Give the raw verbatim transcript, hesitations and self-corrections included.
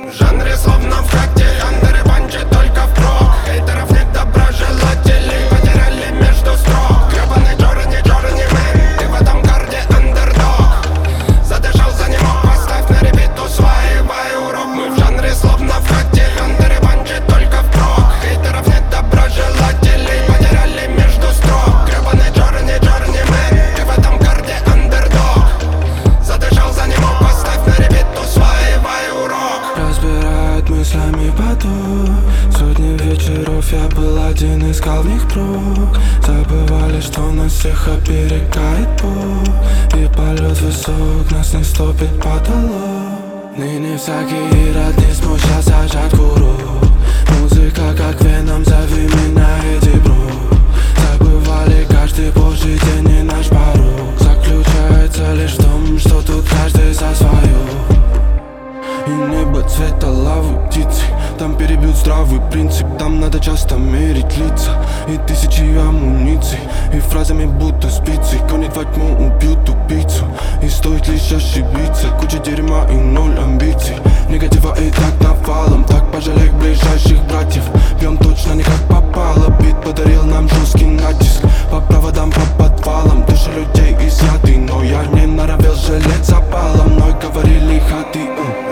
В жанре словно в хате, андеры банчи только впрок. Хейтеров нет, доброжелателей потеряли между строк. Гребаный Джорни, Джорни мэн, ты в этом гарде андердог. Задышал, за не мог, поставь на репит, усваивай урок. Мы в жанре словно в хате, андеры банчи только впрок. Хейтеров нет, доброжелателей потеряли между строк. Гребаный Джорни, Джорни мэн, ты в этом гарде андердог. Задышал, за не мог, поставь на репит, усваивай урок. Разбирает мыслями поток. Сотни вечеров я был один, искал в них прок. Забывали, что нас всех оберегает Бог. И полет высок, нас не стопит потолок. Ныне всякий ирод не смущал сажать курок. Музыка как веном, зови меня Эдди Брок. Забывали каждый божий день и наш порог. Заключается лишь в том, что тут каждый за свое. И небо цвета лавы, птицы. Там перебьют здравый принцип. Там надо часто мерить лица. И тысячи амуниций. И фразами будто спицы гонит во тьму, убьют тупицу. И стоит лишь ошибиться. Куча дерьма и ноль амбиций. Негатива и так навалом. Так пожалей ближайших братьев. Бьем точно не как попало. Бит подарил нам жесткий натиск. По проводам, по подвалам. Души людей изъяты. Но я не норовил жалеть запалом. Мной говорили хаты.